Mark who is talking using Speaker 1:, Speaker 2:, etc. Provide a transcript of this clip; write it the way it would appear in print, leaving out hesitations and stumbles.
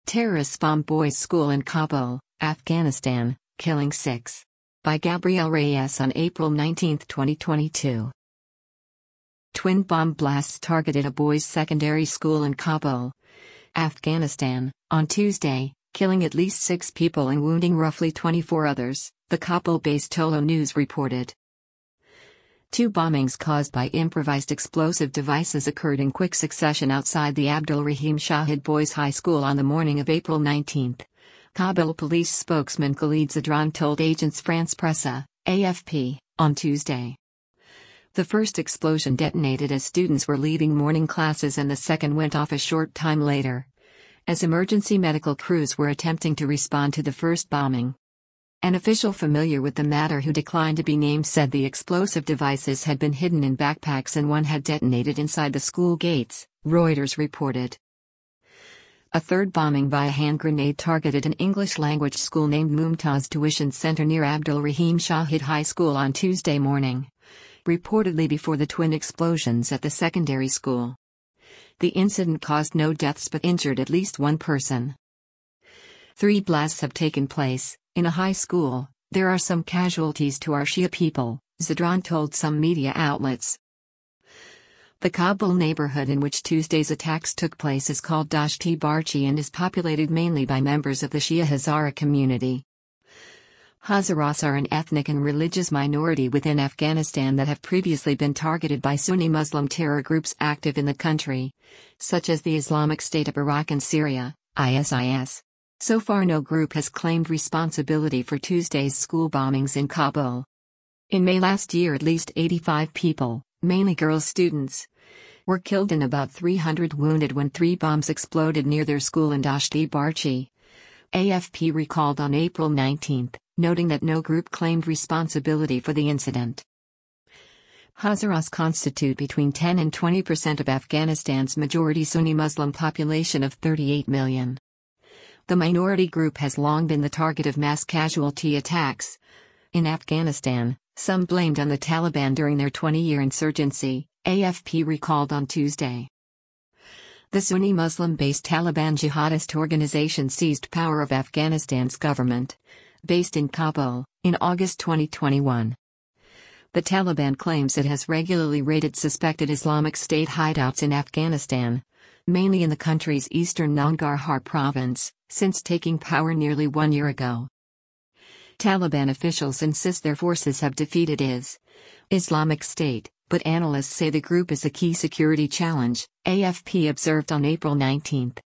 Speaker 1: Terrorists bomb boys' school in Kabul, Afghanistan, killing 6. By Gabriel Reyes on April 19, 2022. Twin bomb blasts targeted a boys' secondary school in Kabul, Afghanistan, on Tuesday, killing at least 6 people and wounding roughly 24 others, the Kabul-based Tolo News reported. 2 bombings caused by improvised explosive devices occurred in quick succession outside the Abdul Rahim Shahid Boys High School on the morning of April 19. Kabul police spokesman Khalid Zadran told Agence France Presse, AFP, on Tuesday. The first explosion detonated as students were leaving morning classes and the second went off a short time later, as emergency medical crews were attempting to respond to the first bombing. An official familiar with the matter who declined to be named said the explosive devices had been hidden in backpacks and one had detonated inside the school gates, Reuters reported. A third bombing by a hand grenade targeted an English-language school named Mumtaz Tuition Center near Abdul Rahim Shahid High School on Tuesday morning, reportedly before the twin explosions at the secondary school. The incident caused no deaths but injured at least 1 person. 3 blasts have taken place. In a high school, there are some casualties to our Shia people, Zadran told some media outlets. The Kabul neighborhood in which Tuesday's attacks took place is called Dashti Barchi and is populated mainly by members of the Shia Hazara community. Hazaras are an ethnic and religious minority within Afghanistan that have previously been targeted by Sunni Muslim terror groups active in the country, such as the Islamic State of Iraq and Syria, ISIS. So far no group has claimed responsibility for Tuesday's school bombings in Kabul. In May last year at least 85 people, mainly girls students, were killed and about 300 wounded when 3 bombs exploded near their school in Dashti Barchi. AFP recalled on April 19, noting that no group claimed responsibility for the incident. Hazaras constitute between 10 and 20% of Afghanistan's majority Sunni Muslim population of 38 million. The minority group has long been the target of mass casualty attacks in Afghanistan, some blamed on the Taliban during their 20-year insurgency, AFP recalled on Tuesday. The Sunni Muslim-based Taliban jihadist organization seized power of Afghanistan's government, based in Kabul, in August 2021. The Taliban claims it has regularly raided suspected Islamic State hideouts in Afghanistan, mainly in the country's eastern Nangarhar province, since taking power nearly 1 year ago. Taliban officials insist their forces have defeated Islamic State, but analysts say the group is a key security challenge, AFP observed on April 19.